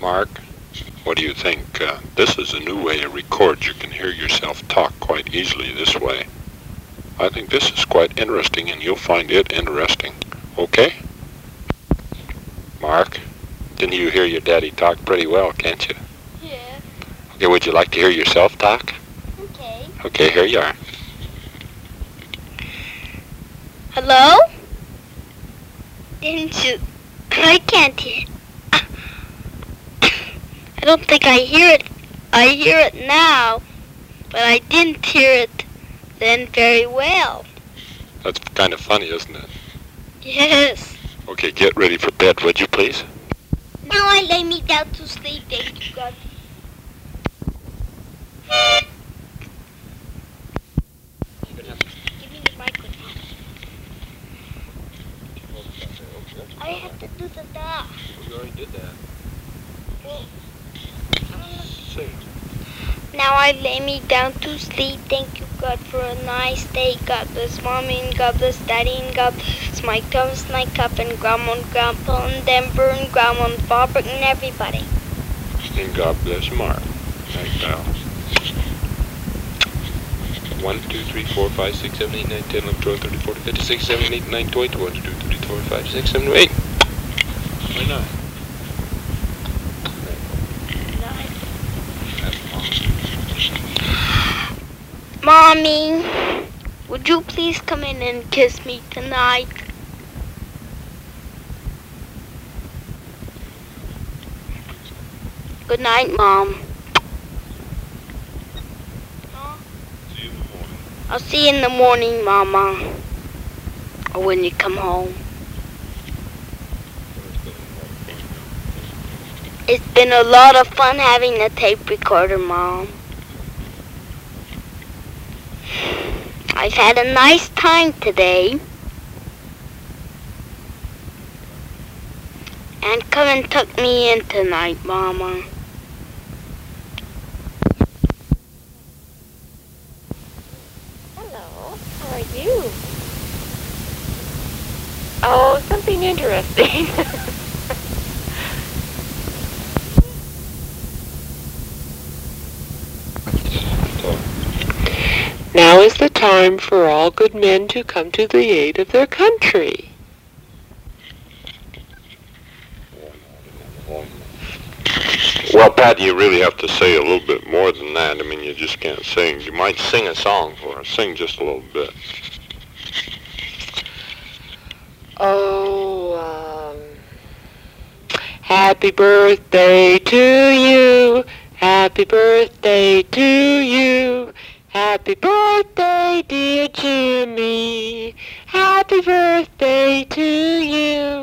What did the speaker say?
Mark, what do you think? This is a new way to record. You can hear yourself talk quite easily this way. I think this is quite interesting, and you'll find it interesting. Okay? Mark, can you hear your daddy talk pretty well, can't you? Yeah. Okay, would you like to hear yourself talk? Okay. Okay, here you are. Hello? Didn't you? I can't hear. I don't think I hear it. I hear it now, but I didn't hear it then very well. That's kind of funny, isn't it? Yes. Okay, get ready for bed, would you please? Now I lay me down to sleep, thank you, God. Give me the microphone. I have to do the da. You already did that. Well, Say. now I lay me down to sleep. Thank you, God, for a nice day. God bless Mommy and God bless Daddy and God bless my Thomas, my cup and Grandma and Grandpa and Denver and Grandma and Barbara and everybody. And God bless Mark. Night, pal. 1, 2, 3, 4, 5, 6, 7, 8, 9, 10, 11, 12, 13, 14, 15, 16, 17, 18, 19, 20, 21, 22, 23, 24, 5, 6, 7, 8. Why not? Mommy, would you please come in and kiss me tonight? Good night, Mom. See you in the morning. I'll see you in the morning, Mama. Or when you come home. It's been a lot of fun having a tape recorder, Mom. I've had a nice time today. And come and tuck me in tonight, Mama. Hello, how are you? Oh, something interesting. Now is the time for all good men to come to the aid of their country. Well, Pat, you really have to say a little bit more than that. I mean, you just can't sing. You might sing a song for us. Sing just a little bit. Oh, happy birthday to you. Happy birthday to you. Happy birthday, dear Jimmy. Happy birthday to you.